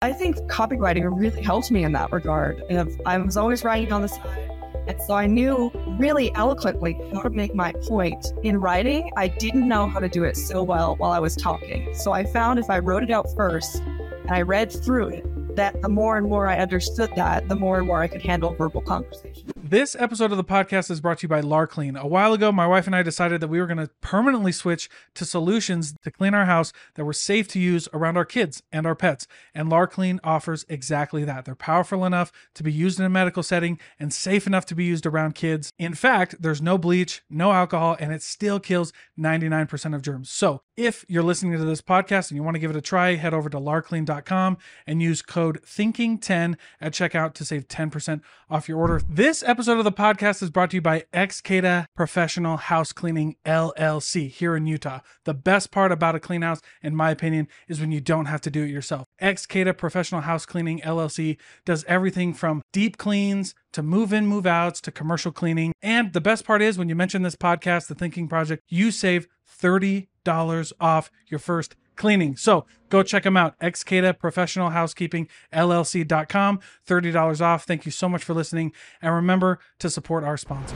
I think copywriting really helped me in that regard. And I was always writing on the side. And so I knew really eloquently how to make my point. In writing, I didn't know how to do it so well while I was talking. So I found if I wrote it out first and I read through it, that the more and more I understood that, the more and more I could handle verbal conversation. This episode of the podcast is brought to you by LarClean. A while ago, my wife and I decided that we were going to permanently switch to solutions to clean our house that were safe to use around our kids and our pets. And LarClean offers exactly that. They're powerful enough to be used in a medical setting and safe enough to be used around kids. In fact, there's no bleach, no alcohol, and it still kills 99% of germs. So if you're listening to this podcast and you want to give it a try, head over to larclean.com and use code THINKING10 at checkout to save 10% off your order. This episode of the podcast is brought to you by Excada Professional House Cleaning LLC here in Utah. The best part about a clean house, in my opinion, is when you don't have to do it yourself. Excada Professional House Cleaning LLC does everything from deep cleans to move-in, move-outs to commercial cleaning. And the best part is when you mention this podcast, The Thinking Project, you save $30 off your first cleaning. So go check them out. Excada Professional Housekeeping LLC.com. $30 off. Thank you so much for listening. And remember to support our sponsors.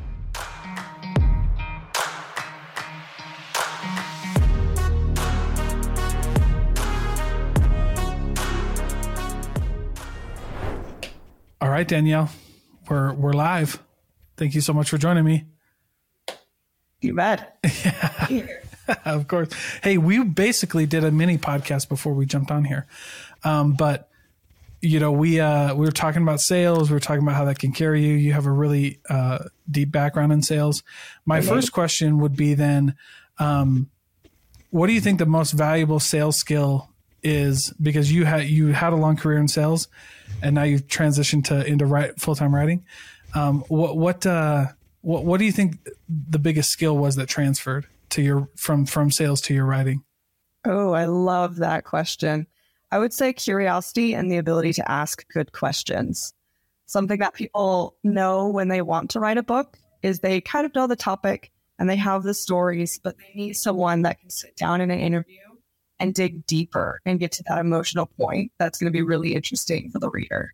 All right, Danielle, we're live. Thank you so much for joining me. You bet. Yeah. Of course. Hey, we basically did a mini podcast before we jumped on here. But you know, we were talking about sales. We were talking about how that can carry you. You have a really deep background in sales. My first question would be then, what do you think the most valuable sales skill is? Because you had a long career in sales, and now you've transitioned into full-time writing. What do you think the biggest skill was that transferred to your from sales to your writing? Oh, I love that question. I would say curiosity and the ability to ask good questions. Something that people know when they want to write a book is they kind of know the topic and they have the stories, but they need someone that can sit down in an interview and dig deeper and get to that emotional point that's going to be really interesting for the reader.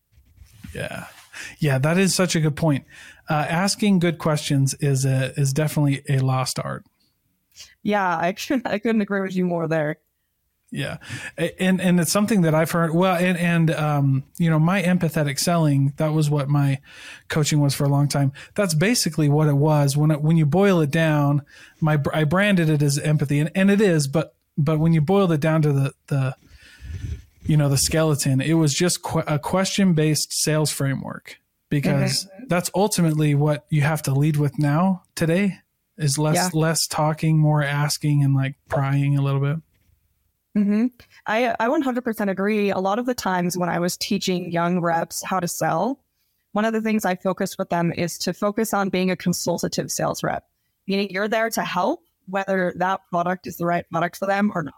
Yeah, that is such a good point. Asking good questions is definitely a lost art. Yeah, I couldn't agree with you more there. Yeah. And it's something that I've heard. Well, and you know, my empathetic selling, that was what my coaching was for a long time. That's basically what it was. When you boil it down, I branded it as empathy, and it is, but when you boiled it down to the skeleton, it was just a question-based sales framework, because that's ultimately what you have to lead with now today is less talking, more asking, and like prying a little bit. Mm-hmm. I 100% agree. A lot of the times when I was teaching young reps how to sell, one of the things I focused with them is to focus on being a consultative sales rep, meaning you're there to help whether that product is the right product for them or not.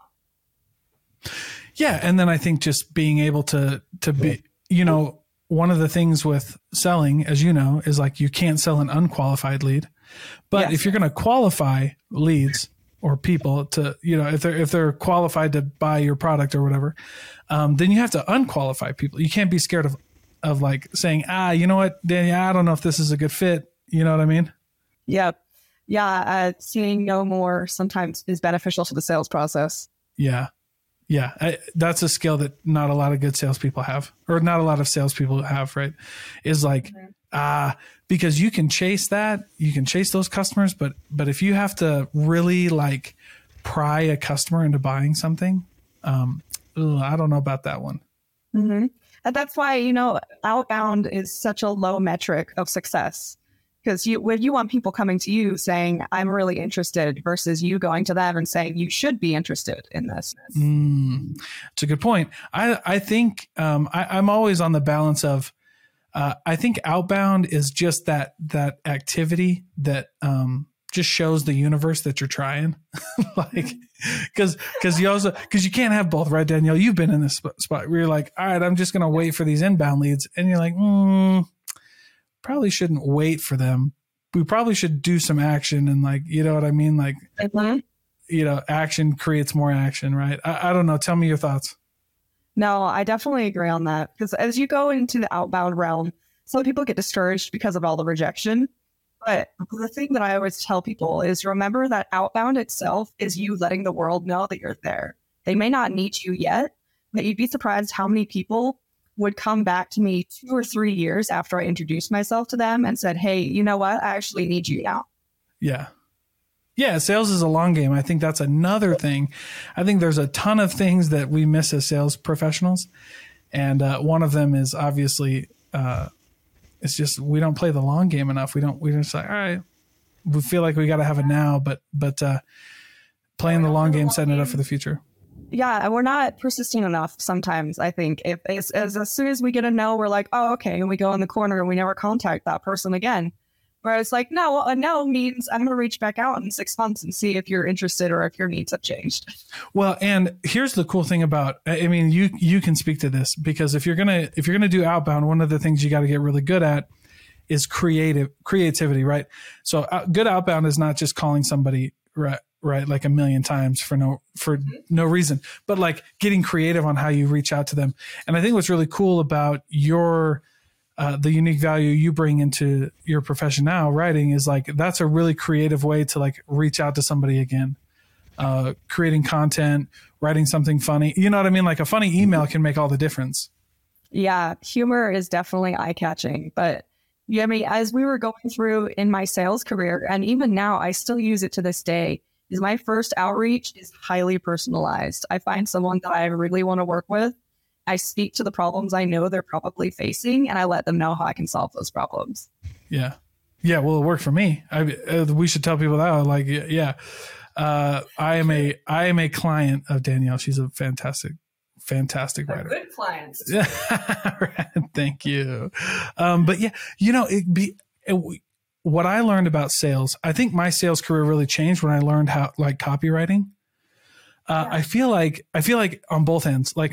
Yeah. And then I think just being able to be, you know, one of the things with selling, as you know, is like you can't sell an unqualified lead. But if you're going to qualify leads or people to, you know, if they're qualified to buy your product or whatever, then you have to unqualify people. You can't be scared of like saying, you know what, Danny, I don't know if this is a good fit. You know what I mean? Yeah. Yeah. Seeing no more sometimes is beneficial to the sales process. Yeah. Yeah. That's a skill that not a lot of good salespeople have, or not a lot of salespeople have, right? Is like, because you can chase those customers, but if you have to really like pry a customer into buying something, I don't know about that one. Mm-hmm. And that's why, you know, outbound is such a low metric of success, because when you want people coming to you saying, I'm really interested, versus you going to them and saying, you should be interested in this. It's a good point. I think I'm always on the balance of, I think outbound is just that activity that just shows the universe that you're trying. Like, because you can't have both, right, Danielle? You've been in this spot where you're like, all right, I'm just going to wait for these inbound leads. And you're like, probably shouldn't wait for them. We probably should do some action. And like, you know what I mean? Like, you know, action creates more action, right? I don't know. Tell me your thoughts. No, I definitely agree on that. Because as you go into the outbound realm, some people get discouraged because of all the rejection. But the thing that I always tell people is remember that outbound itself is you letting the world know that you're there. They may not need you yet, but you'd be surprised how many people would come back to me 2 or 3 years after I introduced myself to them and said, hey, you know what? I actually need you now. Yeah. Yeah, sales is a long game. I think that's another thing. I think there's a ton of things that we miss as sales professionals. And one of them is obviously, it's just, we don't play the long game enough. We just like, all right, we feel like we got to have it now, but playing the long game, setting it up for the future. Yeah, and we're not persistent enough sometimes, I think. If as soon as we get a no, we're like, oh, okay, and we go in the corner and we never contact that person again. Whereas like, no, a no means I'm going to reach back out in 6 months and see if you're interested or if your needs have changed. Well, and here's the cool thing about, I mean, you can speak to this because if you're going to do outbound, one of the things you got to get really good at is creativity, right? So good outbound is not just calling somebody right like a million times for no reason, but like getting creative on how you reach out to them. And I think what's really cool about your the unique value you bring into your profession now, writing, is like that's a really creative way to like reach out to somebody again. Creating content, writing something funny, you know what I mean? Like a funny email can make all the difference. Yeah, humor is definitely eye-catching, but yeah, I mean, as we were going through in my sales career, and even now I still use it to this day, is my first outreach is highly personalized. I find someone that I really want to work with. I speak to the problems I know they're probably facing, and I let them know how I can solve those problems. Yeah. Yeah. Well, it worked for me. We should tell people that. Like, yeah. I am a client of Danielle. She's a fantastic writer. Good clients. Thank you. But yeah, you know, what I learned about sales, I think my sales career really changed when I learned how like copywriting. I feel like on both ends, like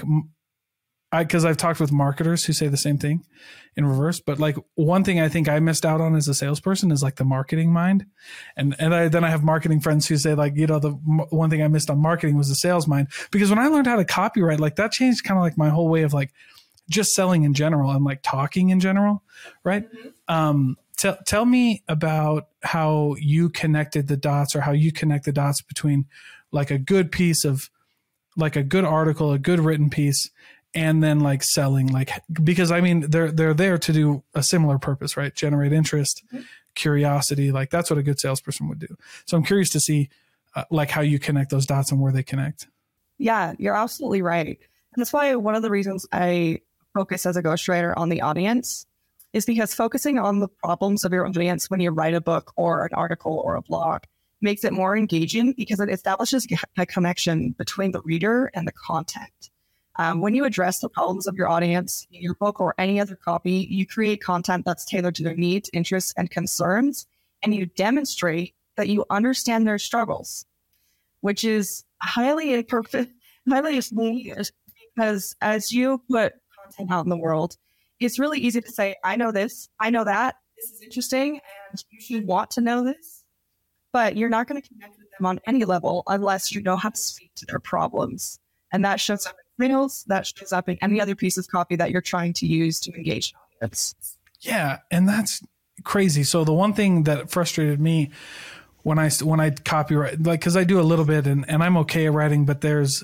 because I've talked with marketers who say the same thing in reverse, but like one thing I think I missed out on as a salesperson is like the marketing mind. And then I have marketing friends who say like, you know, the one thing I missed on marketing was the sales mind, because when I learned how to copyright, like that changed kind of like my whole way of like just selling in general and like talking in general. Right. Mm-hmm. Tell me about how you connected the dots, or how you connect the dots between like a good piece of like a good article, a good written piece, and then like selling, like, because I mean, they're there to do a similar purpose, right? Generate interest, mm-hmm. curiosity. Like that's what a good salesperson would do. So I'm curious to see like how you connect those dots and where they connect. Yeah, you're absolutely right. And that's why one of the reasons I focus as a ghostwriter on the audience is because focusing on the problems of your audience when you write a book or an article or a blog makes it more engaging, because it establishes a connection between the reader and the content. When you address the problems of your audience in your book or any other copy, you create content that's tailored to their needs, interests, and concerns, and you demonstrate that you understand their struggles, which is highly imperfect, highly needed, because as you put content out in the world, it's really easy to say, I know this, I know that, this is interesting, and you should want to know this, but you're not going to connect with them on any level unless you know how to speak to their problems. And that shows up in reels, that shows up in any other piece of copy that you're trying to use to engage an audience. Yeah, and that's crazy. So the one thing that frustrated me when I copyright, like, because I do a little bit and I'm okay at writing, but there's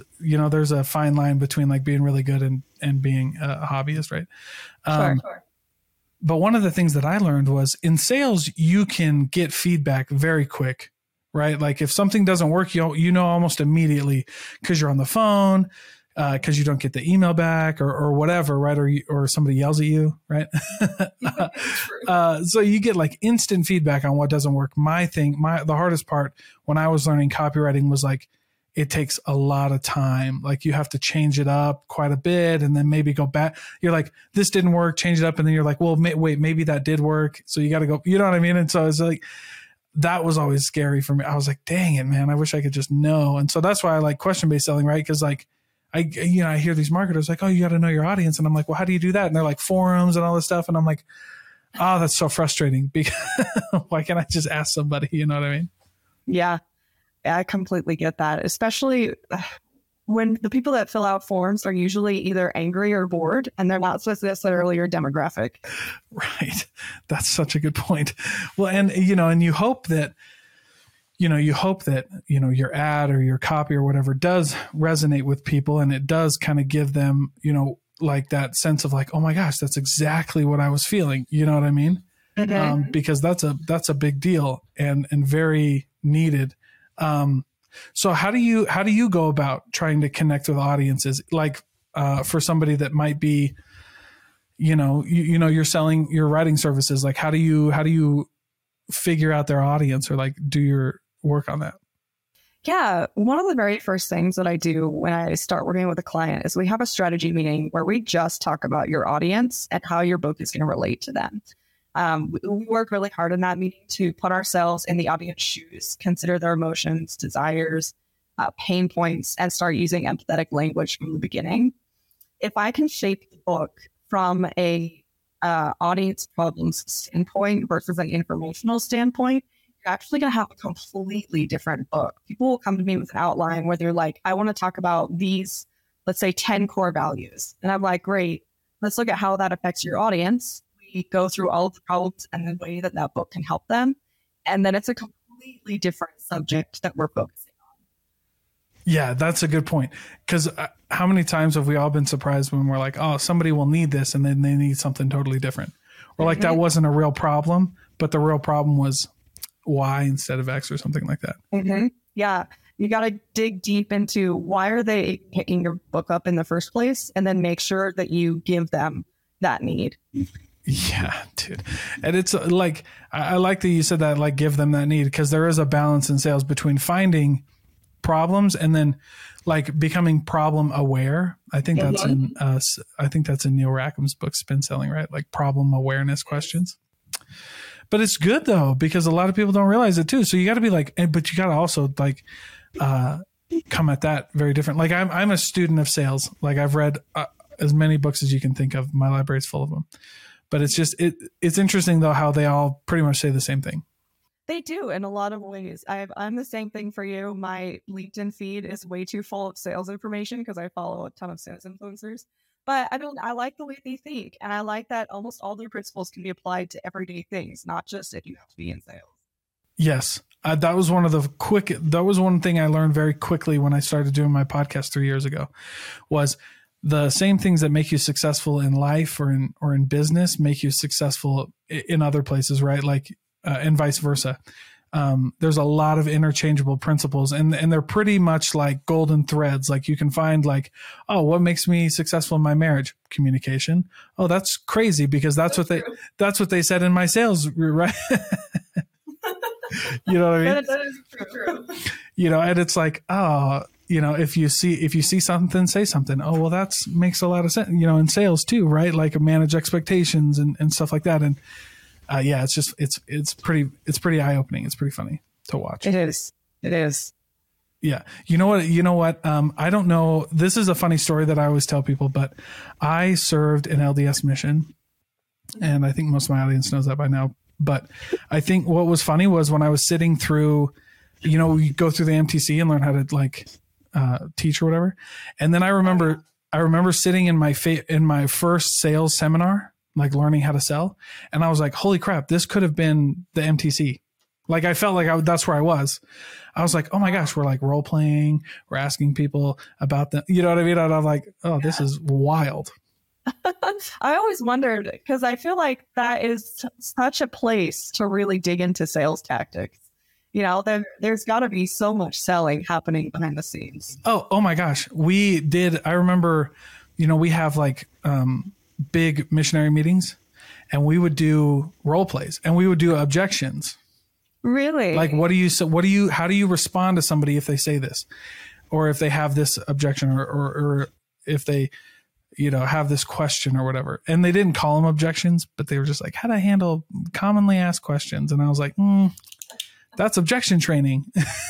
a fine line between like being really good and being a hobbyist, right? Sure. But one of the things that I learned was in sales, you can get feedback very quick, right? Like if something doesn't work, you know almost immediately because you're on the phone, because you don't get the email back or whatever, right? Or somebody yells at you, right? So you get like instant feedback on what doesn't work. The hardest part when I was learning copywriting was like, it takes a lot of time. Like you have to change it up quite a bit and then maybe go back. You're like, this didn't work, change it up. And then you're like, well, wait, maybe that did work. So you got to go, you know what I mean? And so it's like, that was always scary for me. I was like, dang it, man, I wish I could just know. And so that's why I like question-based selling, right? Because like, I hear these marketers like, oh, you got to know your audience. And I'm like, well, how do you do that? And they're like forums and all this stuff. And I'm like, oh, that's so frustrating, because why can't I just ask somebody? You know what I mean? Yeah, I completely get that. Especially when the people that fill out forms are usually either angry or bored, and they're not necessarily your demographic. Right. That's such a good point. Well, and you hope that, your ad or your copy or whatever does resonate with people, and it does kind of give them, like that sense of like, oh my gosh, that's exactly what I was feeling. You know what I mean? Mm-hmm. Because that's a big deal and very needed. So how do you go about trying to connect with audiences? Like, for somebody that might be, you're writing services. Like, how do you figure out their audience or like do your work on that? Yeah. One of the very first things that I do when I start working with a client is we have a strategy meeting where we just talk about your audience and how your book is going to relate to them. We work really hard in that meeting to put ourselves in the audience shoes, consider their emotions, desires, pain points, and start using empathetic language from the beginning. If I can shape the book from a audience problems standpoint versus an informational standpoint, you're actually going to have a completely different book. People will come to me with an outline where they're like, I want to talk about these, let's say 10 core values. And I'm like, great, let's look at how that affects your audience. We go through all of the problems and the way that book can help them. And then it's a completely different subject that we're focusing on. Yeah, that's a good point. Because how many times have we all been surprised when we're like, oh, somebody will need this, and then they need something totally different. Or like that wasn't a real problem, but the real problem was Y instead of X or something like that. Mm-hmm. Yeah. You got to dig deep into why are they picking your book up in the first place, and then make sure that you give them that need. Yeah, dude. And it's like, I like that you said that, like, give them that need, because there is a balance in sales between finding problems and then like becoming problem aware. I think that's in Neil Rackham's book, Spin Selling, right? Like problem awareness questions. But it's good though, because a lot of people don't realize it too. So you got to be like, but you got to also like, come at that very different. Like I'm a student of sales. Like I've read as many books as you can think of. My library is full of them. But it's just, it's interesting though, how they all pretty much say the same thing. They do in a lot of ways. I'm the same thing for you. My LinkedIn feed is way too full of sales information because I follow a ton of sales influencers. But I like the way they think. And I like that almost all their principles can be applied to everyday things, not just if you have to be in sales. Yes. That was one thing I learned very quickly when I started doing my podcast 3 years ago, was the same things that make you successful in life or in business make you successful in other places, right? Like, and vice versa. There's a lot of interchangeable principles, and they're pretty much like golden threads. Like you can find like, oh, what makes me successful in my marriage? Communication. Oh, that's crazy because that's what they said in my sales, right? You know what I mean? That is true. And it's like, oh, if you see something, say something. Oh, well, that makes a lot of sense, in sales too, right? Like manage expectations and stuff like that. And yeah, it's just, it's pretty eye opening. It's pretty funny to watch. It is. Yeah. You know what? I don't know. This is a funny story that I always tell people, but I served an LDS mission, and I think most of my audience knows that by now. But I think what was funny was when I was sitting through, we go through the MTC and learn how to like teach or whatever. And then I remember sitting in my first sales seminar, like learning how to sell. And I was like, holy crap, this could have been the MTC. Like I felt like that's where I was. I was like, oh my gosh, we're like role playing. We're asking people about them. You know what I mean? And I'm like, oh, this is wild. I always wondered, because I feel like that is such a place to really dig into sales tactics. There's got to be so much selling happening behind the scenes. Oh my gosh. I remember, we have like big missionary meetings, and we would do role plays and we would do objections. Really? Like, how do you respond to somebody if they say this, or if they have this objection, or if they, have this question or whatever. And they didn't call them objections, but they were just like, how to handle commonly asked questions. And I was like, that's objection training.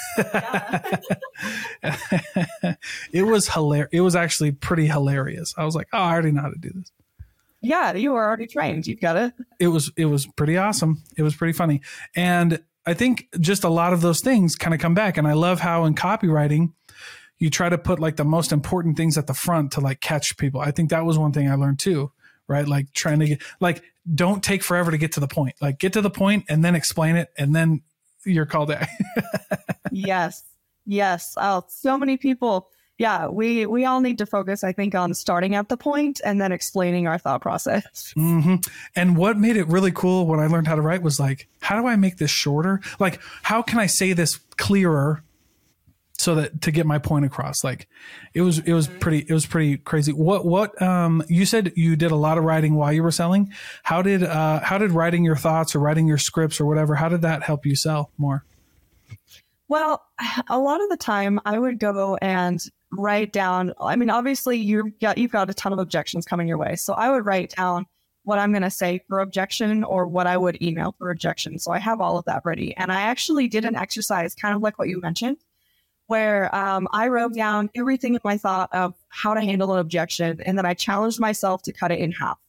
It was hilarious. It was actually pretty hilarious. I was like, oh, I already know how to do this. Yeah, you were already trained. You've got it. It was pretty awesome. It was pretty funny. And I think just a lot of those things kind of come back. And I love how in copywriting, you try to put like the most important things at the front to like catch people. I think that was one thing I learned too, right? Like trying to get, like, don't take forever to get to the point. Like get to the point and then explain it, and then you're called out. Yes. Yes. Oh, so many people. Yeah. We all need to focus, I think, on starting at the point and then explaining our thought process. Mm-hmm. And what made it really cool when I learned how to write was like, how do I make this shorter? Like, how can I say this clearer so that to get my point across? Like it was pretty crazy. What you said you did a lot of writing while you were selling. How did writing your thoughts or writing your scripts or whatever, how did that help you sell more? Well, a lot of the time I would go and write down, I mean, obviously you've got a ton of objections coming your way. So I would write down what I'm going to say for objection or what I would email for objection. So I have all of that ready. And I actually did an exercise kind of like what you mentioned, where I wrote down everything in my thought of how to handle an objection. And then I challenged myself to cut it in half.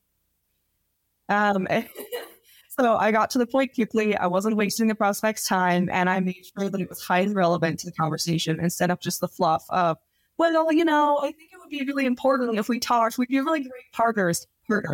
So I got to the point quickly. I wasn't wasting the prospect's time, and I made sure that it was highly relevant to the conversation instead of just the fluff of, well, you know, I think it would be really important if we talked. We'd be really great partners.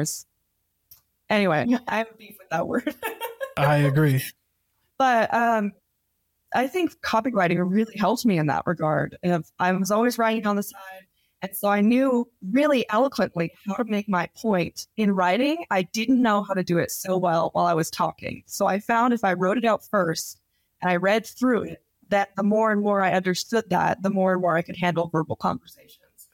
Anyway, I have a beef with that word. I agree. But I think copywriting really helped me in that regard. I was always writing on the side. And so I knew really eloquently how to make my point. In writing, I didn't know how to do it so well while I was talking. So I found if I wrote it out first and I read through it, that the more and more I understood that, the more and more I could handle verbal conversations.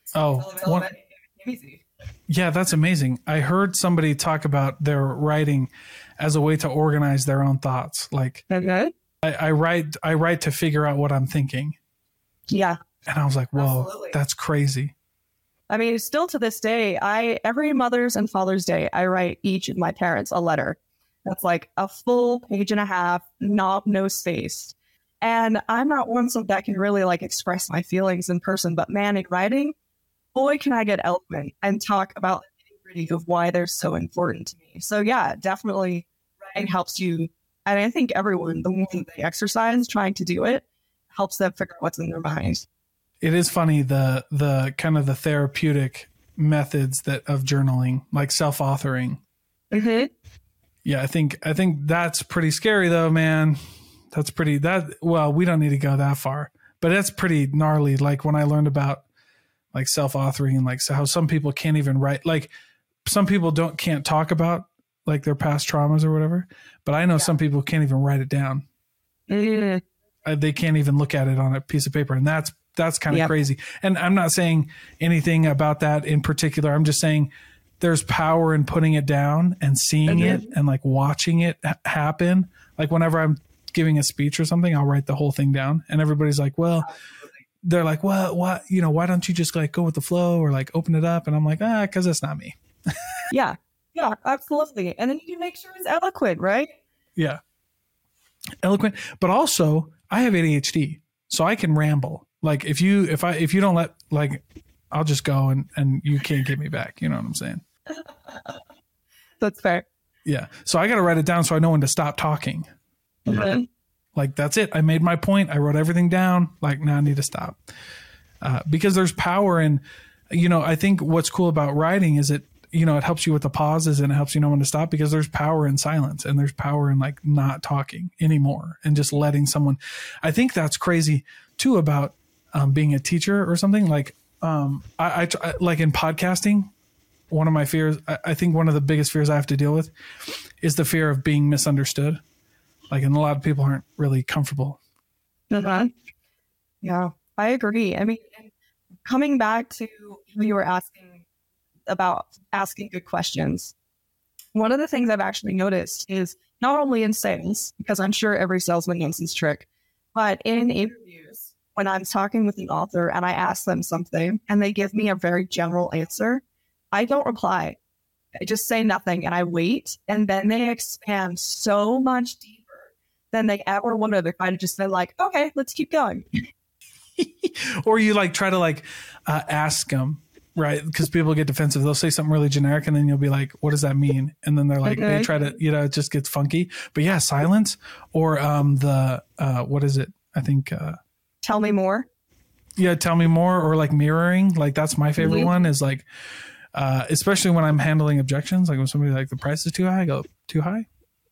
Easy. Yeah, that's amazing. I heard somebody talk about their writing as a way to organize their own thoughts. Like I write to figure out what I'm thinking. Yeah. And I was like, whoa, absolutely. That's crazy. I mean, still to this day, every Mother's and Father's Day, I write each of my parents a letter. That's like a full page and a half, no space. And I'm not one that can really like express my feelings in person, but man, in writing, boy, can I get eloquent and talk about the nitty-gritty of why they're so important to me. So yeah, definitely writing helps you. And I think everyone, the more they exercise trying to do it, helps them figure out what's in their mind. It is funny, the kind of the therapeutic methods of journaling, like self-authoring. Mm-hmm. Yeah, I think that's pretty scary though, man. Well, we don't need to go that far, but that's pretty gnarly. Like when I learned about like self-authoring and like so how some people can't even write, like some people can't talk about like their past traumas or whatever, but I know some people can't even write it down. Mm-hmm. They can't even look at it on a piece of paper, and that's kind of crazy. And I'm not saying anything about that in particular. I'm just saying there's power in putting it down and seeing it and like watching it happen. Like whenever I'm giving a speech or something, I'll write the whole thing down, and everybody's like, well, they're like, well, what, you know, why don't you just like go with the flow or like open it up? And I'm like, cause that's not me. Yeah, absolutely. And then you can make sure it's eloquent, right? Yeah. Eloquent, but also I have ADHD, so I can ramble. Like if you don't let, like, I'll just go and you can't get me back. You know what I'm saying? That's fair. Yeah. So I got to write it down so I know when to stop talking. Mm-hmm. Like, that's it. I made my point. I wrote everything down. Like, now I need to stop. Because there's power in, you know, I think what's cool about writing is it helps you with the pauses and it helps you know when to stop, because there's power in silence and there's power in like not talking anymore and just letting someone. I think that's crazy too about being a teacher or something. Like I like in podcasting, one of my fears, I think one of the biggest fears I have to deal with is the fear of being misunderstood. Like, and a lot of people aren't really comfortable. Uh-huh. Yeah, I agree. I mean, coming back to what you were asking about asking good questions, one of the things I've actually noticed is not only in sales, because I'm sure every salesman knows this trick, but in interviews, when I'm talking with an author and I ask them something and they give me a very general answer, I don't reply. I just say nothing and I wait, and then they expand so much deeper than they ever would have if I'd just been like, okay, let's keep going. Or you like try to like ask them, right? Because people get defensive. They'll say something really generic and then you'll be like, what does that mean? And then they're like, they try to, it just gets funky. But yeah, silence or what is it? I think. Tell me more. Yeah, tell me more, or like mirroring. Like that's my favorite one is like, especially when I'm handling objections. Like when somebody like the price is too high, I go too high,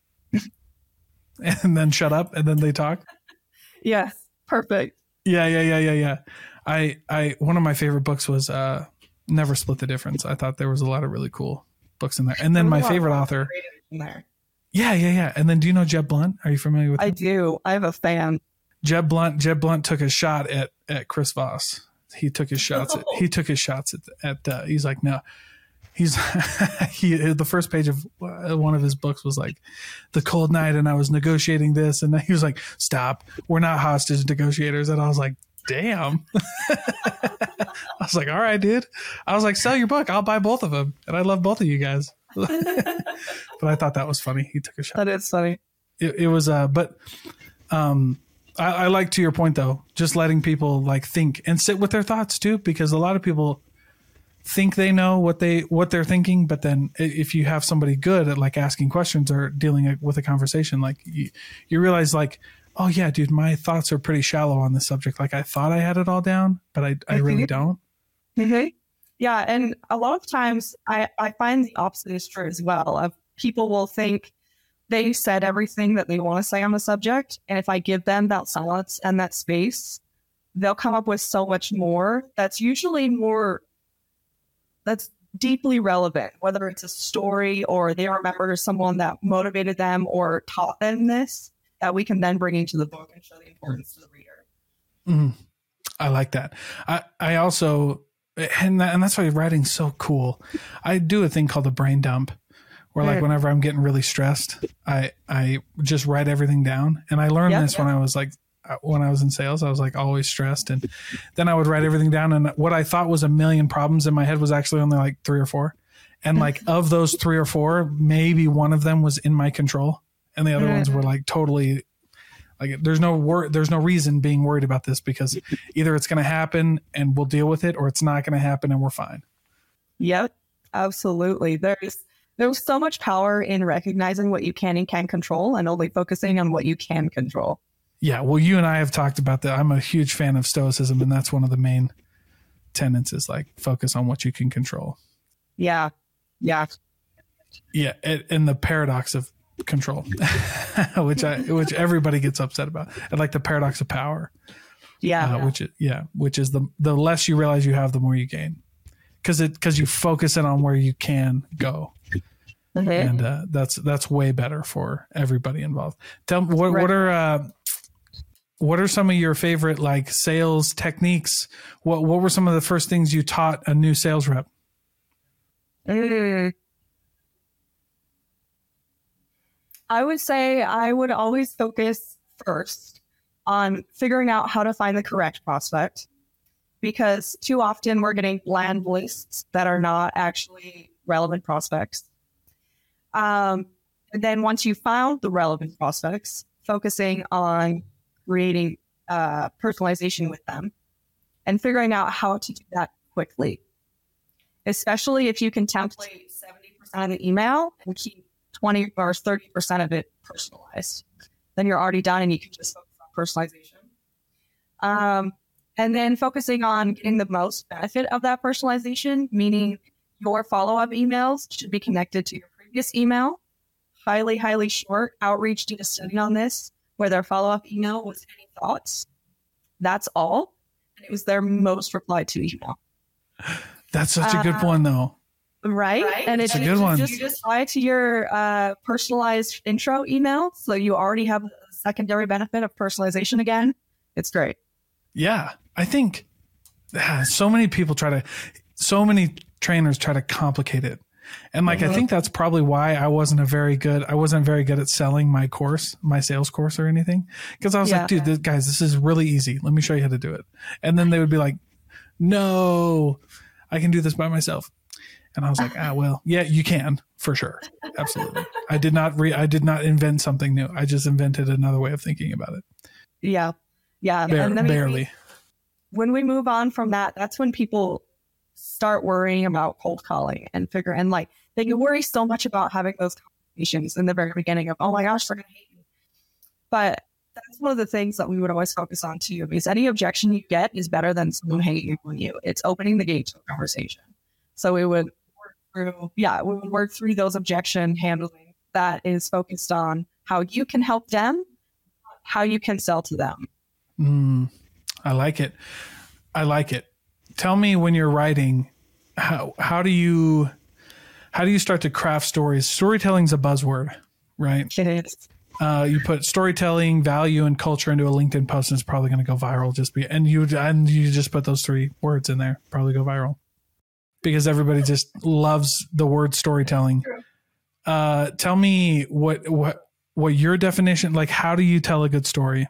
and then shut up, and then they talk. Yes, perfect. Yeah. I one of my favorite books was Never Split the Difference. I thought there was a lot of really cool books in there. And then my favorite author. In there. Yeah. And then do you know Jeb Blunt? Are you familiar with him? I do. I have a fan. Jeb Blunt took a shot at Chris Voss. He took his shots at he's like, no, the first page of one of his books was like the cold night and I was negotiating this. And he was like, stop, we're not hostage negotiators. And I was like, damn. I was like, all right, dude. I was like, sell your book. I'll buy both of them. And I love both of you guys. But I thought that was funny. He took a shot. That is funny. It was, I like, to your point though, just letting people like think and sit with their thoughts too, because a lot of people think they know what they're thinking, but then if you have somebody good at like asking questions or dealing with a conversation, like you realize like, oh yeah, dude, my thoughts are pretty shallow on this subject. Like I thought I had it all down, but I really don't. Mm-hmm. Yeah. And a lot of times I find the opposite is true as well. People will think they said everything that they want to say on the subject. And if I give them that silence and that space, they'll come up with so much more. That's usually that's deeply relevant, whether it's a story or they remember someone that motivated them or taught them this, that we can then bring into the book and show the importance to the reader. Mm-hmm. I like that. I also, and that's why writing's so cool. I do a thing called the brain dump, where like whenever I'm getting really stressed, I just write everything down. And I learned this when I was in sales. I was like always stressed, and then I would write everything down. And what I thought was a million problems in my head was actually only like 3 or 4. And like of those 3 or 4, maybe one of them was in my control, and the other ones were like totally like there's no reason being worried about this, because either it's going to happen and we'll deal with it, or it's not going to happen and we're fine. Yep, absolutely. There's so much power in recognizing what you can and can't control and only focusing on what you can control. Yeah, well, you and I have talked about that. I'm a huge fan of Stoicism, and that's one of the main tenets is like focus on what you can control. Yeah. And the paradox of control, which everybody gets upset about, and like the paradox of power. Which is the less you realize you have, the more you gain, because you focus in on where you can go. And that's way better for everybody involved. Tell me, what are some of your favorite like sales techniques? What were some of the first things you taught a new sales rep? I would say I would always focus first on figuring out how to find the correct prospect, because too often we're getting bland lists that are not actually relevant prospects. And then once you found the relevant prospects, focusing on creating personalization with them and figuring out how to do that quickly, especially if you can template 70% of the email and keep 20 or 30% of it personalized, then you're already done and you can just focus on personalization. And then focusing on getting the most benefit of that personalization, meaning your follow-up emails should be connected to your previous email. Highly, highly short. Outreach did a study on this where their follow-up email was any thoughts. That's all. And it was their most replied to email. That's such a good one though. Right? And it's a good one. You just apply it to your personalized intro email. So you already have a secondary benefit of personalization again. It's great. Yeah. I think so many trainers try to complicate it. And like, I think that's probably why I wasn't very good at selling my sales course or anything. Cause I was like, dude, guys, this is really easy. Let me show you how to do it. And then they would be like, no, I can do this by myself. And I was like, well, yeah, you can for sure. Absolutely. I did not invent something new. I just invented another way of thinking about it. Yeah. And then barely. When we move on from that, that's when people start worrying about cold calling and they can worry so much about having those conversations in the very beginning of, oh my gosh, they're going to hate me. But that's one of the things that we would always focus on too, because any objection you get is better than someone hating on you. It's opening the gate to a conversation. So we would work through those objection handling that is focused on how you can help them, how you can sell to them. I like it. Tell me, when you're writing, how do you start to craft stories? Storytelling's a buzzword, right? It is. You put storytelling, value, and culture into a LinkedIn post, and it's probably going to go viral. And you just put those 3 words in there, probably go viral, because everybody just loves the word storytelling. Tell me what your definition, like, how do you tell a good story?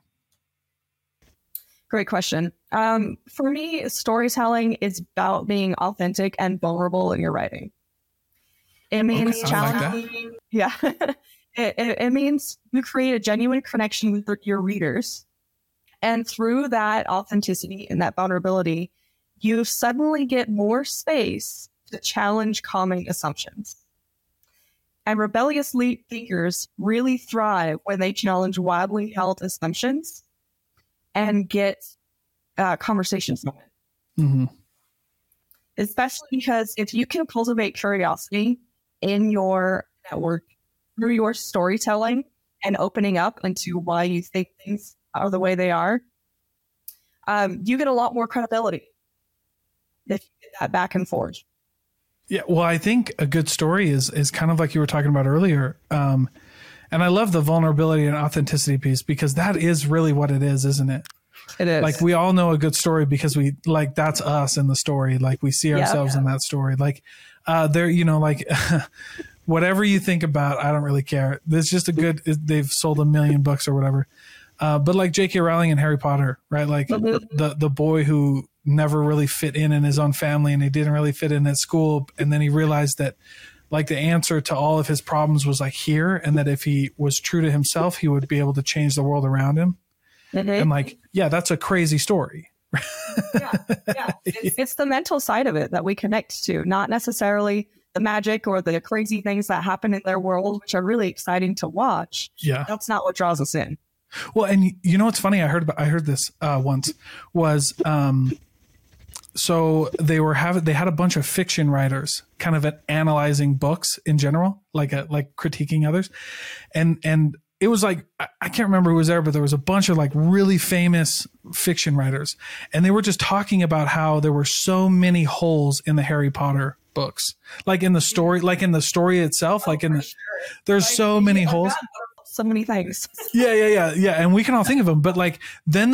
Great question. For me, storytelling is about being authentic and vulnerable in your writing. It means challenging. Like, yeah. It means you create a genuine connection with your readers. And through that authenticity and that vulnerability, you suddenly get more space to challenge common assumptions. And rebellious thinkers really thrive when they challenge widely held assumptions and get conversations going. Mm-hmm. Especially because if you can cultivate curiosity in your network through your storytelling and opening up into why you think things are the way they are, you get a lot more credibility if you get that back and forth. Yeah, well, I think a good story is kind of like you were talking about earlier. And I love the vulnerability and authenticity piece, because that is really what it is, isn't it? It is. Like, we all know a good story because we, like, that's us in the story. Like, we see ourselves in that story. Like, whatever you think about, I don't really care. There's just they've sold 1 million books or whatever. But like J.K. Rowling and Harry Potter, right? Like the boy who never really fit in his own family, and he didn't really fit in at school. And then he realized that, like, the answer to all of his problems was like here, and that if he was true to himself, he would be able to change the world around him. Mm-hmm. And like, yeah, that's a crazy story. Yeah. It's the mental side of it that we connect to, not necessarily the magic or the crazy things that happen in their world, which are really exciting to watch. Yeah. That's not what draws us in. Well, and you know what's funny? I heard this once was, so they had a bunch of fiction writers kind of analyzing books in general, like critiquing others. And it was like, I can't remember who was there, but there was a bunch of like really famous fiction writers, and they were just talking about how there were so many holes in the Harry Potter books, like in the story itself, there's so many holes. So many things. Yeah. And we can all think of them, but like,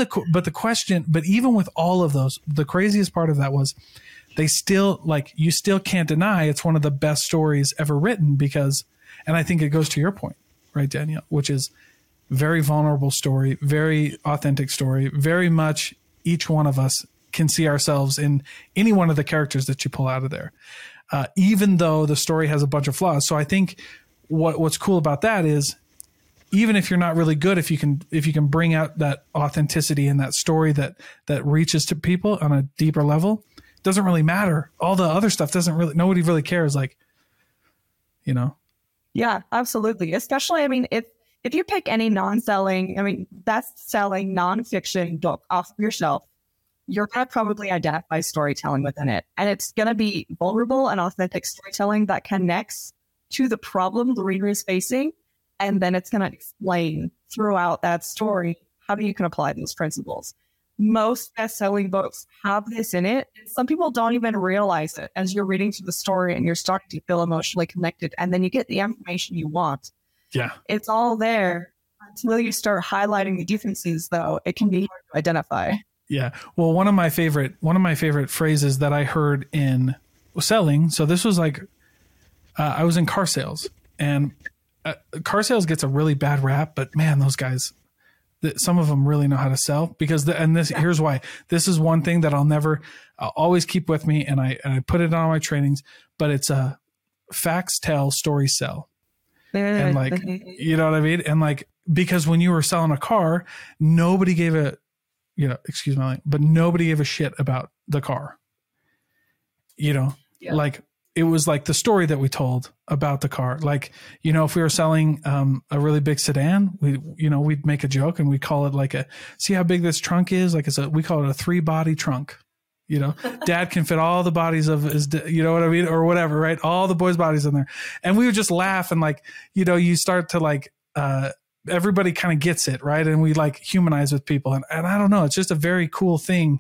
but even with all of those, the craziest part of that was they still, like, you still can't deny it's one of the best stories ever written, because, and I think it goes to your point, right, Danielle, which is very vulnerable story, very authentic story, very much each one of us can see ourselves in any one of the characters that you pull out of there, even though the story has a bunch of flaws. So I think what's cool about that is, even if you're not really good, if you can bring out that authenticity in that story that reaches to people on a deeper level, it doesn't really matter. All the other stuff nobody really cares. Like, you know? Yeah, absolutely. Especially, I mean, if you pick any best-selling nonfiction book off of your shelf, you're going to probably identify storytelling within it. And it's going to be vulnerable and authentic storytelling that connects to the problem the reader is facing. And then it's going to explain throughout that story how you can apply those principles. Most best-selling books have this in it. Some people don't even realize it as you're reading through the story and you're starting to feel emotionally connected. And then you get the information you want. Yeah. It's all there. Until you start highlighting the differences, though, it can be hard to identify. Yeah. Well, one of my favorite phrases that I heard in selling. So this was like, I was in car sales, and car sales gets a really bad rap, but man, those guys, some of them really know how to sell, because here's why. This is one thing that I'll always keep with me. And I put it on my trainings, but it's facts tell, stories sell. And like, you know what I mean? And like, because when you were selling a car, nobody gave nobody gave a shit about the car, like it was like the story that we told about the car. Like, if we were selling a really big sedan, we'd make a joke and we call it like see how big this trunk is? Like we call it a 3-body trunk. Dad can fit all the bodies of his, you know what I mean? Or whatever, right? All the boys' bodies in there. And we would just laugh and like, you start to like, everybody kind of gets it, right? And we like humanize with people. And I don't know, it's just a very cool thing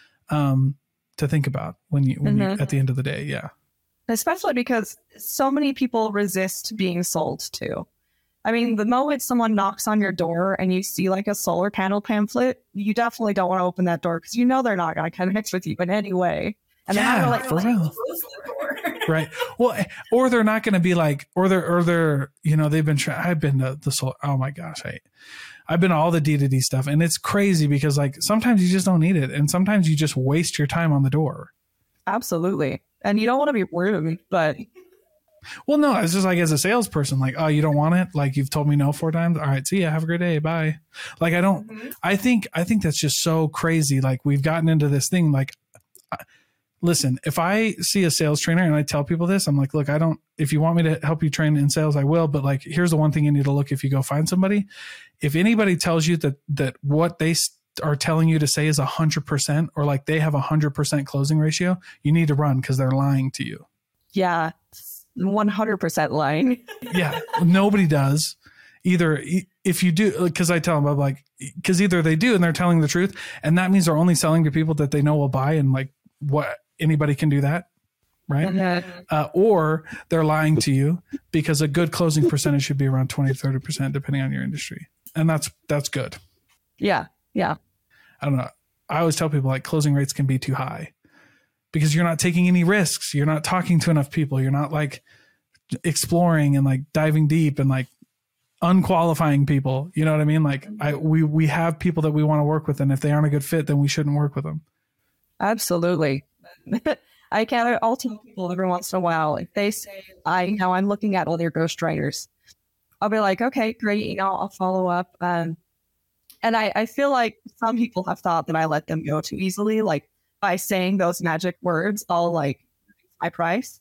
to think about when you at the end of the day. Yeah. Especially because so many people resist being sold to. I mean, the moment someone knocks on your door and you see like a solar panel pamphlet, you definitely don't want to open that door because they're not going to connect with you in any way. And yeah, for real. Right. Well, or they're not going to be like, or they're, they've been I've been to the solar. Oh my gosh. I've been to all the D2D stuff, and it's crazy because like sometimes you just don't need it. And sometimes you just waste your time on the door. Absolutely. And you don't want to be rude, but. Well, no, it's just like as a salesperson, like, oh, you don't want it? Like you've told me no 4 times. All right. See ya. Have a great day. Bye. Like I think that's just so crazy. Like we've gotten into this thing. Like, listen, if I see a sales trainer and I tell people this, I'm like, look, if you want me to help you train in sales, I will. But like, here's the one thing you need to look if you go find somebody. If anybody tells you that what they are telling you to say is 100% or like they have 100% closing ratio, you need to run because they're lying to you. Yeah. 100% lying. Yeah. Nobody does. Either if you do, because I tell them, I'm like, because either they do and they're telling the truth, and that means they're only selling to people that they know will buy, and like what anybody can do that, right? Or they're lying to you because a good closing percentage should be around 20-30% depending on your industry, and that's good. Yeah. I don't know. I always tell people like closing rates can be too high because you're not taking any risks. You're not talking to enough people. You're not like exploring and like diving deep and like unqualifying people. You know what I mean? Like we have people that we want to work with, and if they aren't a good fit, then we shouldn't work with them. Absolutely. I'll tell people every once in a while, if they say, I'm looking at all their ghostwriters, I'll be like, okay, great. I'll follow up. And I feel like some people have thought that I let them go too easily. Like by saying those magic words, I'll like my price.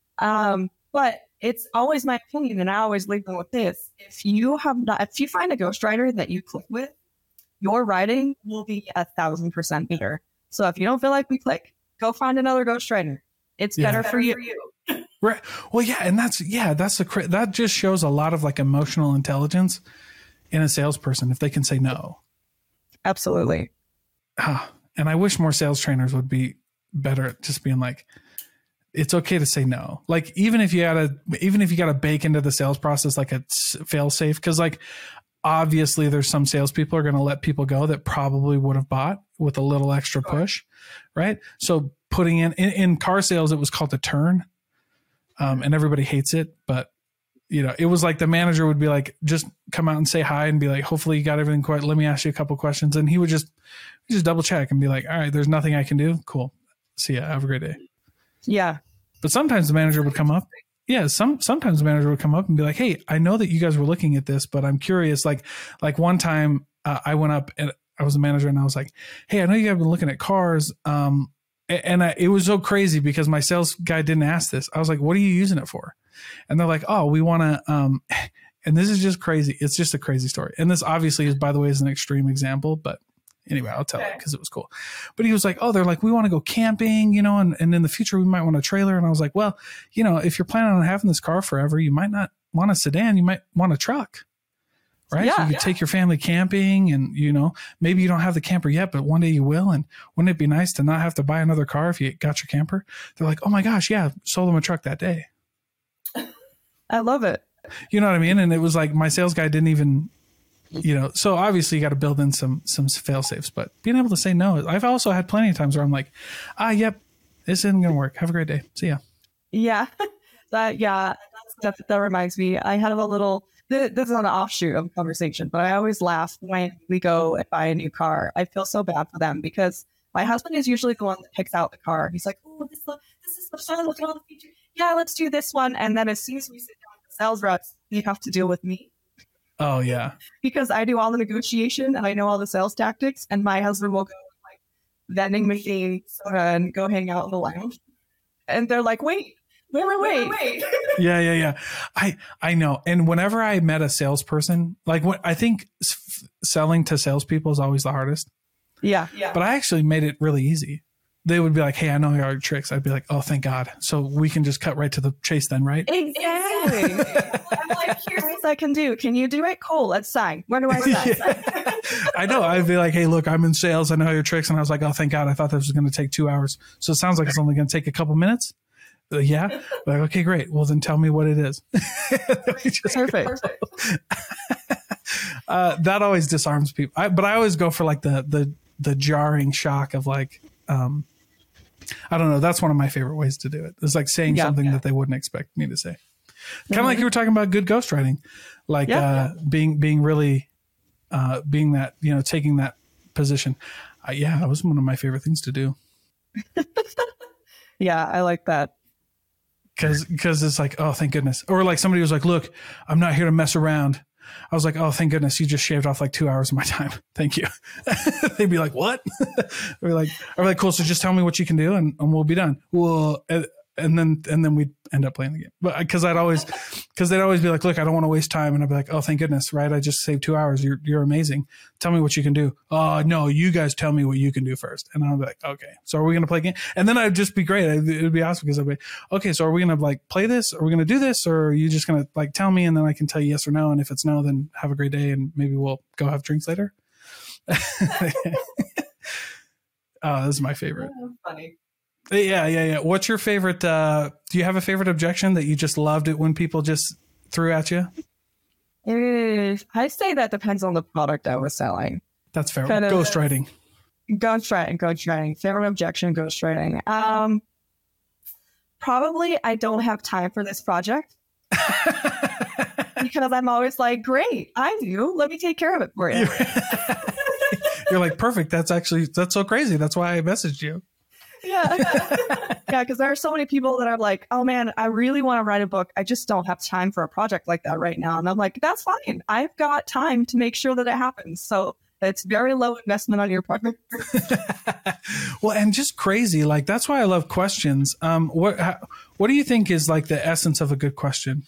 But it's always my opinion. And I always leave them with this. If you find a ghostwriter that you click with, your writing will be 1,000% better. So if you don't feel like we click, go find another ghostwriter. It's better for you. Right. Well, yeah. And that just shows a lot of like emotional intelligence in a salesperson if they can say no. Absolutely. And I wish more sales trainers would be better at just being like, it's okay to say no. Like even if you got to bake into the sales process like a fail safe, because like obviously there's some salespeople are going to let people go that probably would have bought with a little extra push, right? So putting in car sales, it was called a turn, and everybody hates it, but it was like the manager would be like, just come out and say hi and be like, hopefully you got everything quite. Let me ask you a couple questions, and he would just double check and be like, all right, there's nothing I can do. Cool, see ya. Have a great day. Yeah, but sometimes the manager would come up. Yeah, sometimes the manager would come up and be like, "Hey, I know that you guys were looking at this, but I'm curious." Like one time, I went up and I was a manager, and I was like, "Hey, I know you guys have been looking at cars." It was so crazy because my sales guy didn't ask this. I was like, "What are you using it for?" And they're like, "Oh, we want to." And this is just crazy. It's just a crazy story. And this obviously is, by the way, is an extreme example, but anyway, I'll tell it because it was cool. But he was like, "Oh, they're like, we want to go camping, and in the future we might want a trailer." And I was like, "Well, if you're planning on having this car forever, you might not want a sedan. You might want a truck, right? Yeah, so you could take your family camping, and maybe you don't have the camper yet, but one day you will. And wouldn't it be nice to not have to buy another car if you got your camper?" They're like, "Oh my gosh, yeah, sold them a truck that day." I love it. You know what I mean? And it was like my sales guy didn't even. So obviously you got to build in some fail safes, but being able to say no. I've also had plenty of times where I'm like, yep, this isn't going to work. Have a great day. See ya. Yeah. That reminds me. I had this is an offshoot of a conversation, but I always laugh when we go and buy a new car. I feel so bad for them because my husband is usually the one that picks out the car. He's like, "Oh, this is the fun. Look at all the features. Yeah, let's do this one." And then as soon as we sit down with the sales reps, you have to deal with me. Oh, yeah. Because I do all the negotiation and I know all the sales tactics, and my husband will go like vending machines and go hang out in the lounge. And they're like, "Wait, Wait. Yeah. I know. And whenever I met a salesperson, like what I think selling to salespeople is always the hardest. Yeah. But I actually made it really easy. They would be like, hey, I know your tricks. I'd be like, oh, thank God. So we can just cut right to the chase then, right? Exactly. I'm like, here's what I can do. Can you do it? Cool. Let's sign. Where do I sign? Yeah. I know. I'd be like, hey, look, I'm in sales. I know your tricks. And I was like, oh, thank God. I thought this was going to take 2 hours. So it sounds like it's only going to take a couple minutes. Yeah. Like, okay, great. Well, then tell me what it is. Perfect. That always disarms people. But I always go for like the jarring shock of like, I don't know. That's one of my favorite ways to do it. It's like saying something that they wouldn't expect me to say. Kind of like you were talking about good ghostwriting, like being really being that, taking that position. That was one of my favorite things to do. Yeah, I like that. Because it's like, oh, thank goodness. Or like somebody was like, look, I'm not here to mess around. I was like, oh, thank goodness. You just shaved off like 2 hours of my time. Thank you. They'd be like, what? I'd be like, cool. So just tell me what you can do and we'll be done. Well, and then we'd end up playing the game. But because they'd always be like, look, I don't want to waste time. And I'd be like, oh, thank goodness. Right. I just saved 2 hours. You're amazing. Tell me what you can do. Oh, no, you guys tell me what you can do first. And I'll be like, okay, so are we going to play a game? And then I'd just be great. It would be awesome because I'd be, okay, so are we going to like play this? Are we going to do this? Or are you just going to like tell me and then I can tell you yes or no? And if it's no, then have a great day and maybe we'll go have drinks later. Oh, this is my favorite. Oh, funny. Yeah. What's your favorite? Do you have a favorite objection that you just loved it when people just threw at you? I say that depends on the product I was selling. That's fair. Ghostwriting. Favorite objection, ghostwriting. Probably I don't have time for this project. Because I'm always like, great, I do. Let me take care of it for you. You're like, perfect. That's so crazy. That's why I messaged you. Yeah, because there are so many people that are like, oh man, I really want to write a book. I just don't have time for a project like that right now. And I'm like, that's fine. I've got time to make sure that it happens. So it's very low investment on your part. Well, and just crazy. Like, that's why I love questions. What do you think is like the essence of a good question?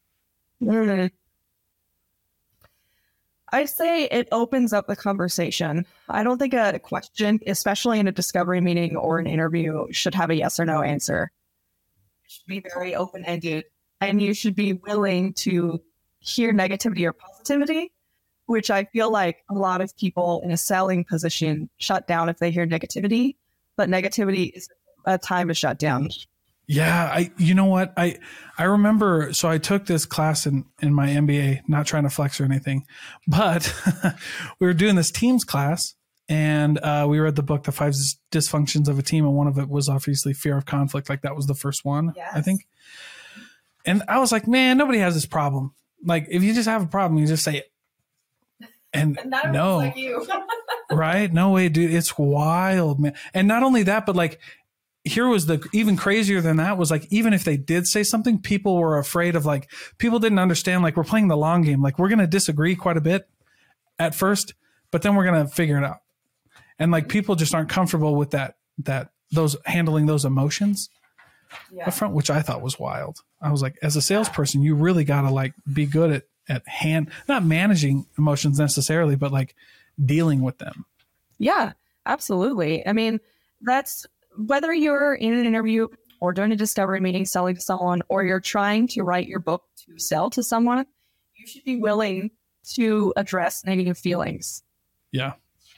I say it opens up the conversation. I don't think a question, especially in a discovery meeting or an interview, should have a yes or no answer. It should be very open-ended, and you should be willing to hear negativity or positivity, which I feel like a lot of people in a selling position shut down if they hear negativity, but negativity is a time to shut down. Yeah, you know what? I remember, so I took this class in my MBA, not trying to flex or anything, but we were doing this teams class and we read the book, The 5 Dysfunctions of a Team. And one of it was obviously fear of conflict. Like that was the first one, yes. I think. And I was like, man, nobody has this problem. Like if you just have a problem, you just say it. And no, like you. Right? No way, dude. It's wild, man. And not only that, but like, here was the even crazier than that was like, even if they did say something, people were afraid of like, people didn't understand, like we're playing the long game. Like we're going to disagree quite a bit at first, but then we're going to figure it out. And like, people just aren't comfortable with those handling those emotions up front, which I thought was wild. I was like, as a salesperson, you really got to like be good at not managing emotions necessarily, but like dealing with them. Yeah, absolutely. I mean, that's, whether you're in an interview or doing a discovery meeting, selling to someone, or you're trying to write your book to sell to someone, you should be willing to address negative feelings. Yeah.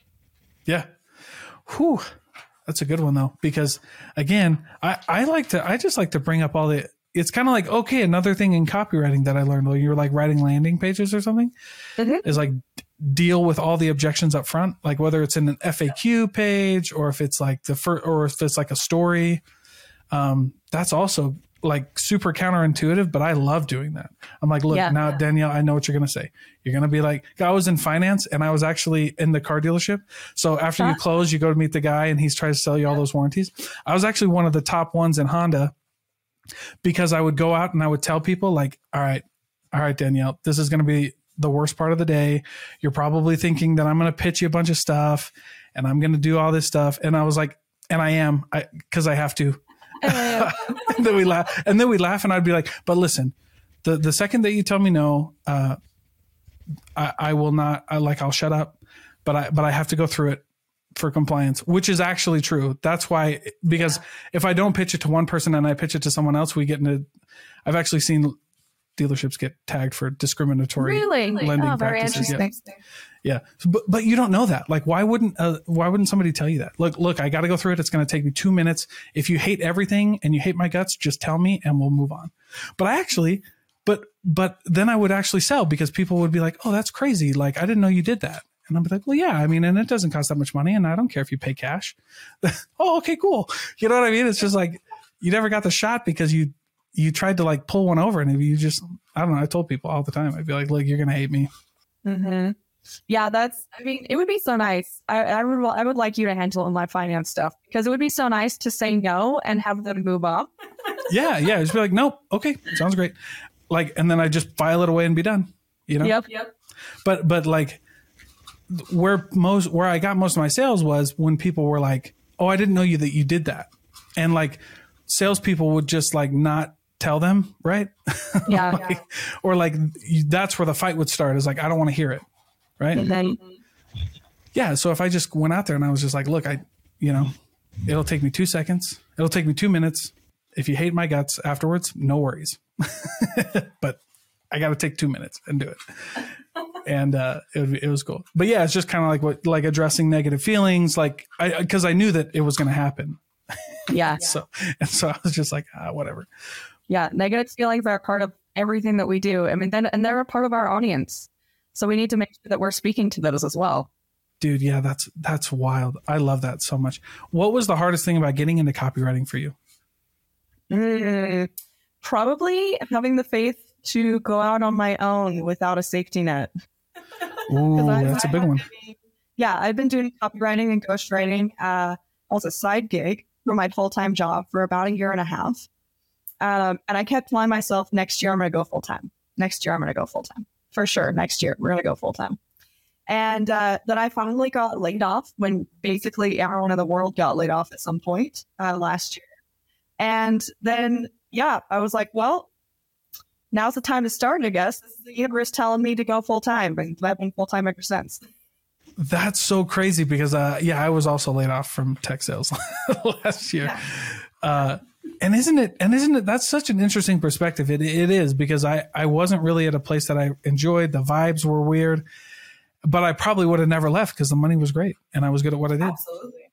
Whew. That's a good one though, because again, I just like to bring up it's kind of like, okay, another thing in copywriting that I learned while you're like writing landing pages or something is like deal with all the objections up front, like whether it's in an FAQ page or if it's like or if it's like a story. That's also like super counterintuitive, but I love doing that. I'm like, look, now Danielle, I know what you're going to say. You're going to be like, I was in finance and I was actually in the car dealership. So after you close, you go to meet the guy and he's trying to sell you all those warranties. I was actually one of the top ones in Honda because I would go out and I would tell people like, all right, Danielle, this is going to be the worst part of the day. You're probably thinking that I'm going to pitch you a bunch of stuff and I'm going to do all this stuff. And I was like, and I am, because I have to. And then we laugh, and I'd be like, but listen, the second that you tell me no, I will not, I'll shut up, but I have to go through it for compliance, which is actually true. That's why, because if I don't pitch it to one person and I pitch it to someone else, I've actually seen dealerships get tagged for discriminatory lending very practices. interesting. Yeah. But you don't know that. Like, why wouldn't somebody tell you that? Look, I got to go through it. It's going to take me 2 minutes. If you hate everything and you hate my guts, just tell me and we'll move on. But then I would actually sell, because people would be like, oh, that's crazy. Like, I didn't know you did that. And I'd be like, well, yeah, I mean, and it doesn't cost that much money, and I don't care if you pay cash. Oh, okay, cool. You know what I mean? It's just like, you never got the shot because you tried to like pull one over, and if you just, I don't know. I told people all the time, I'd be like, look, you're going to hate me. Mm-hmm. Yeah, it would be so nice. I would like you to handle my finance stuff, because it would be so nice to say no and have them move on. Yeah. Just be like, nope. Okay. Sounds great. Like, and then I just file it away and be done, you know? Yep. But like where I got most of my sales was when people were like, oh, I didn't know that you did that. And like salespeople would just like not tell them. Right. Yeah. Or like, that's where the fight would start, is like, I don't want to hear it. Right. Mm-hmm. Yeah. So if I just went out there and I was just like, look, it'll take me 2 seconds. It'll take me 2 minutes. If you hate my guts afterwards, no worries. But I got to take 2 minutes and do it. And it was cool. But yeah, it's just kind of like addressing negative feelings, like because I knew that it was going to happen. Yeah. So I was just like, whatever. Yeah, negative feelings are part of everything that we do. I mean, and they're a part of our audience, so we need to make sure that we're speaking to those as well. Dude, yeah, that's wild. I love that so much. What was the hardest thing about getting into copywriting for you? Probably having the faith to go out on my own without a safety net. Ooh, that's a big one. Yeah, I've been doing copywriting and ghostwriting as a side gig for my full-time job for about 1.5 years. And I kept telling myself, next year I'm going to go full-time. Next year I'm going to go full-time. For sure, next year we're going to go full-time. And then I finally got laid off when basically everyone in the world got laid off at some point last year. And then, yeah, I was like, well, now's the time to start, I guess. This is the universe telling me to go full-time, and I've been full-time ever since. That's so crazy because, I was also laid off from tech sales last year. Yeah. And isn't it, that's such an interesting perspective. It is, because I wasn't really at a place that I enjoyed. The vibes were weird, but I probably would have never left because the money was great and I was good at what I did. Absolutely.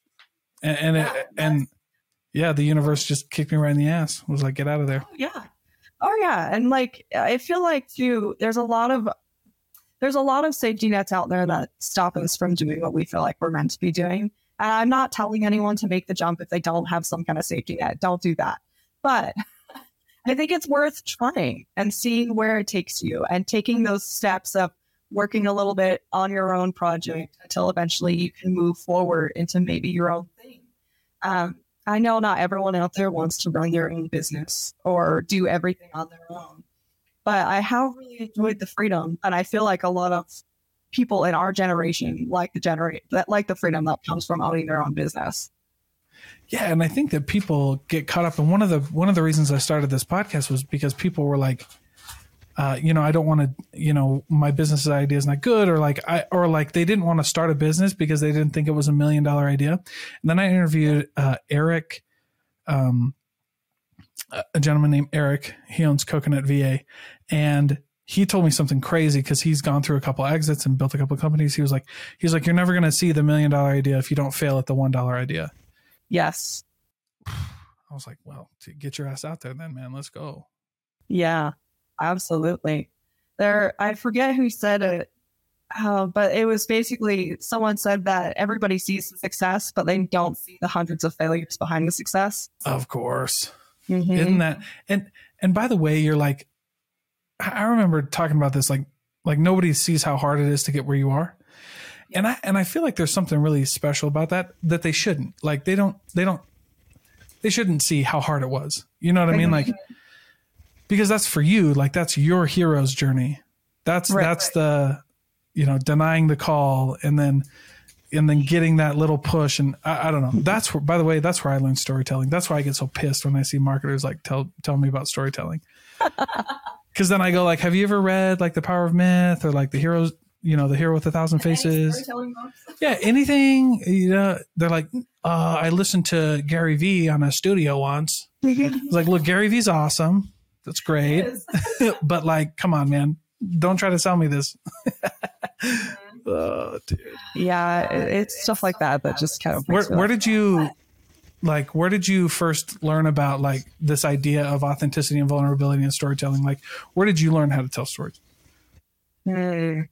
And the universe just kicked me right in the ass. It was like, get out of there. Oh yeah. And like, I feel like too, there's a lot of safety nets out there that stop us from doing what we feel like we're meant to be doing. And I'm not telling anyone to make the jump if they don't have some kind of safety net. Don't do that. But I think it's worth trying and seeing where it takes you and taking those steps of working a little bit on your own project until eventually you can move forward into maybe your own thing. I know not everyone out there wants to run their own business or do everything on their own, but I have really enjoyed the freedom. And I feel like a lot of people in our generation like the freedom that comes from owning their own business. Yeah. And I think that people get caught up. And one of the reasons I started this podcast was because people were like, I don't want to, my business idea is not good, or they didn't want to start a business because they didn't think it was $1 million idea. And then I interviewed Eric, a gentleman named Eric. He owns Coconut VA, and he told me something crazy because he's gone through a couple exits and built a couple of companies. He was like, you're never going to see the $1 million idea if you don't fail at the $1 idea. Yes. I was like, well, get your ass out there then, man. Let's go. Yeah. Absolutely. I forget who said it, but it was basically someone said that everybody sees the success, but they don't see the hundreds of failures behind the success. Of course. Mm-hmm. Isn't that? And by the way, you're like, I remember talking about this, like nobody sees how hard it is to get where you are. Yeah. And I feel like there's something really special about that they shouldn't, like, they shouldn't see how hard it was. You know what I mean? Like, because that's for you, like that's your hero's journey. That's the, denying the call and then, and then getting that little push. And I don't know. That's where, by the way, that's where I learned storytelling. That's why I get so pissed when I see marketers like tell me about storytelling. Cause then I go like, have you ever read like The Power of Myth or like The Heroes, The Hero with 1,000 Faces? Yeah. Anything, they're like, I listened to Gary Vee on a studio once. It's like, look, Gary Vee's awesome. That's great. But like, come on, man. Don't try to sell me this. Oh, dude. Yeah, it's stuff like that just kind of. Where did you first learn about like this idea of authenticity and vulnerability and storytelling? Like, where did you learn how to tell stories? I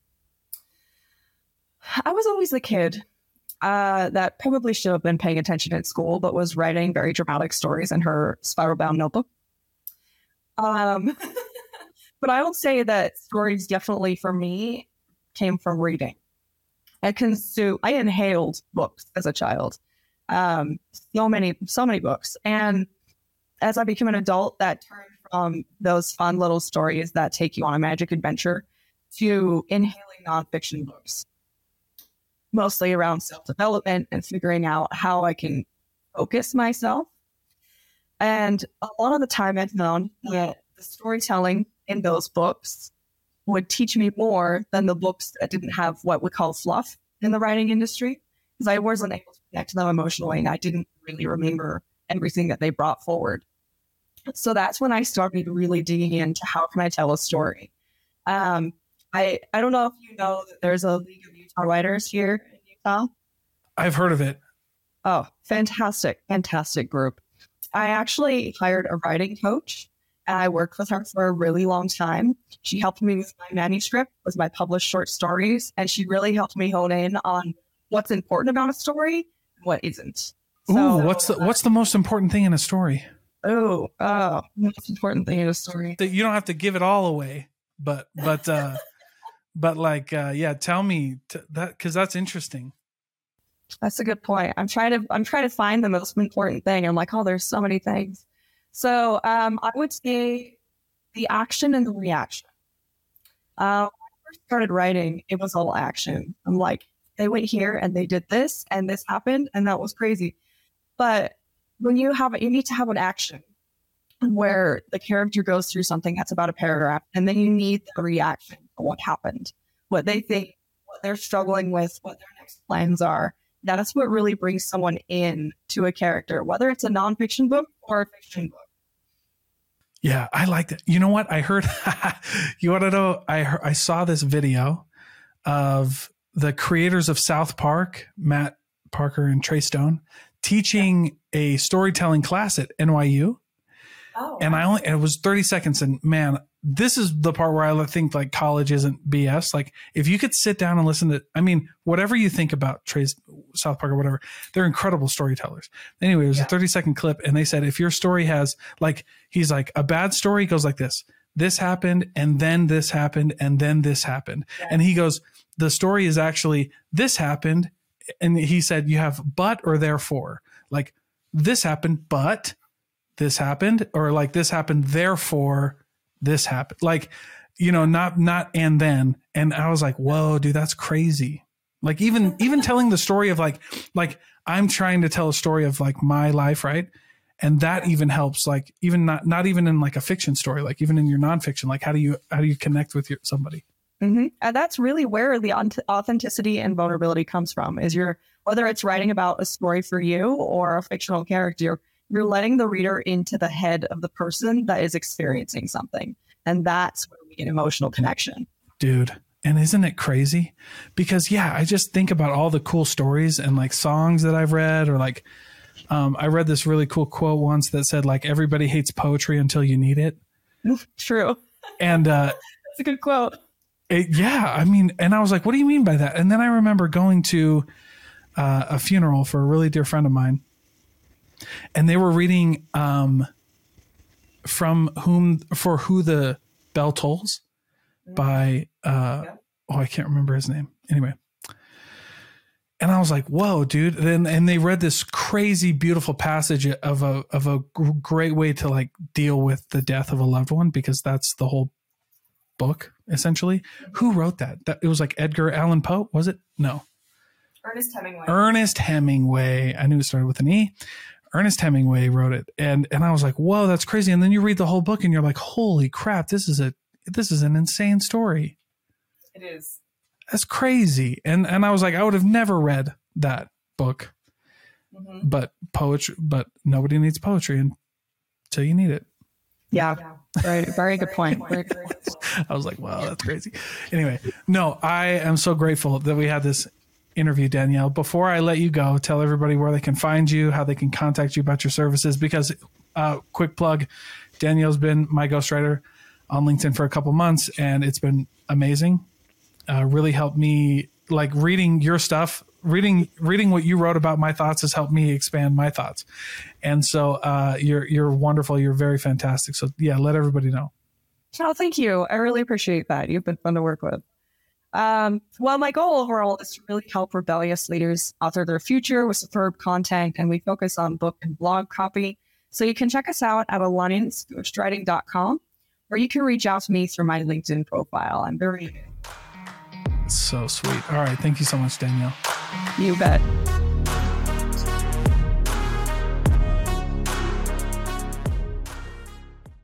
was always the kid that probably should have been paying attention in school, but was writing very dramatic stories in her spiral bound notebook. But I will say that stories definitely for me came from reading. I inhaled books as a child. So many books. And as I became an adult, that turned from those fun little stories that take you on a magic adventure to inhaling nonfiction books, mostly around self-development and figuring out how I can focus myself. And a lot of the time I've known that the storytelling in those books would teach me more than the books that didn't have what we call fluff in the writing industry, because I wasn't able to connect to them emotionally and I didn't really remember everything that they brought forward. So that's when I started really digging into how can I tell a story. I don't know if you know that there's a League of Utah Writers here in Utah. I've heard of it. Oh, fantastic group. I actually hired a writing coach. And I worked with her for a really long time. She helped me with my manuscript, with my published short stories, and she really helped me hone in on what's important about a story and what isn't. So, what's the most important thing in a story? Most important thing in a story. That you don't have to give it all away, but like, tell me that, because that's interesting. That's a good point. I'm trying to find the most important thing. I'm like, there's so many things. So I would say the action and the reaction. When I first started writing, it was all action. I'm like, they went here and they did this and this happened and that was crazy. But when you need to have an action where the character goes through something that's about a paragraph, and then you need the reaction for what happened, what they think, what they're struggling with, what their next plans are. That's what really brings someone in to a character, whether it's a nonfiction book or a fiction book. Yeah, I like that. You know what? I heard, you want to know, I saw this video of the creators of South Park, Matt Parker and Trey Stone, teaching a storytelling class at NYU. Oh, and it was 30 seconds. And man, this is the part where I think like college isn't BS. Like if you could sit down and listen to, whatever you think about Trey's South Park or whatever, they're incredible storytellers. Anyway, it was a 30-second clip. And they said, if your story has like, he's like, a bad story goes like this. This happened and then this happened and then this happened. Yeah. And he goes, the story is actually this happened. And he said, you have but or therefore, like this happened, but this happened, or like this happened, therefore this happened. Like, not and then. And I was like, whoa, dude, that's crazy. Like even telling the story of like I'm trying to tell a story of like my life, right? And that even helps, like even not even in like a fiction story, like even in your nonfiction, like how do you connect with somebody? Mm-hmm. And that's really where the authenticity and vulnerability comes from, is whether it's writing about a story for you or a fictional character, you're letting the reader into the head of the person that is experiencing something. And that's where we get emotional connection. Dude. And isn't it crazy? Because I just think about all the cool stories and like songs that I've read, or like, I read this really cool quote once that said like, everybody hates poetry until you need it. True. And, that's a good quote. And I was like, what do you mean by that? And then I remember going to a funeral for a really dear friend of mine, and they were reading For Who the Bell Tolls by I can't remember his name. Anyway. And I was like, whoa, dude. And they read this crazy, beautiful passage of a great way to like deal with the death of a loved one, because that's the whole book, essentially. Who wrote that? It was like Edgar Allan Poe, was it? No. Ernest Hemingway. I knew it started with an E. Ernest Hemingway wrote it. And I was like, whoa, that's crazy. And then you read the whole book and you're like, holy crap, this is an insane story. It is. That's crazy. And I was like, I would have never read that book. Mm-hmm. But nobody needs poetry until you need it. Yeah. Right. Very good point. Very good point. I was like, wow, that's crazy. Anyway, no, I am so grateful that we had this interview, Danielle. Before I let you go, tell everybody where they can find you, how they can contact you about your services, because quick plug, Danielle's been my ghostwriter on LinkedIn for a couple months, and it's been amazing. Really helped me, like reading your stuff, reading what you wrote about my thoughts has helped me expand my thoughts. And so you're wonderful. You're very fantastic. So yeah, let everybody know. Oh, thank you. I really appreciate that. You've been fun to work with. Well, my goal overall is to really help rebellious leaders author their future with superb content, and we focus on book and blog copy. So you can check us out at allianceghostwriting.com, or you can reach out to me through my LinkedIn profile. I'm very so sweet. All right. Thank you so much, Danielle. You bet.